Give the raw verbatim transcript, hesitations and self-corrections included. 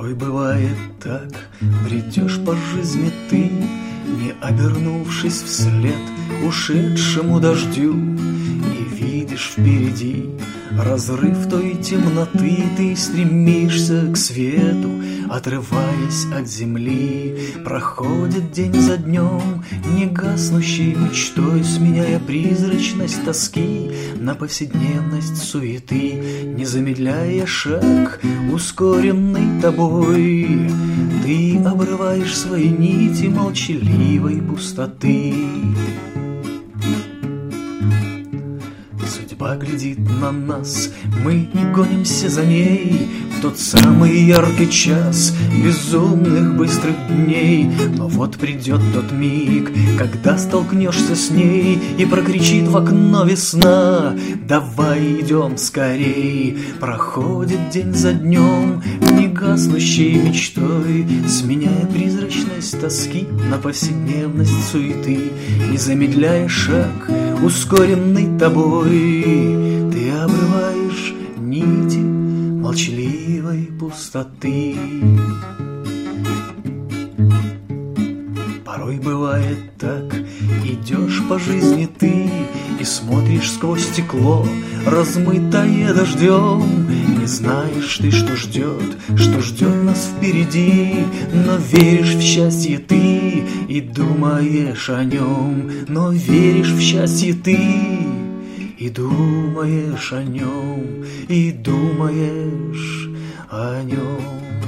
Порой бывает так, бредешь по жизни ты, не обернувшись вслед ушедшему дождю, и видишь впереди разрыв той темноты. Ты стремишься к свету, отрываясь от земли. Проходит день за днем, негаснущей мечтой, сменяя призрачность тоски на повседневность суеты. Не замедляя шаг, ускоренный тобой, ты обрываешь свои нити молчаливой пустоты. Судьба глядит на нас, мы гонимся за ней в тот самый яркий час безумных быстрых дней. Но вот придет тот миг, когда столкнешься с ней, и прокричит в окно весна: давай идем скорей. Проходит день за днем, негаснущей мечтой, сменяя призрачность тоски на повседневность суеты. Не замедляя шаг, ускоренный тобой, ты обрываешь нити молчаливой пустоты. Порой бывает так, идешь по жизни ты и смотришь сквозь стекло, размытое дождем. Не знаешь ты, что ждет, что ждет нас впереди, но веришь в счастье ты и думаешь о нем. Но веришь в счастье ты и думаешь о нем, и думаешь о нем.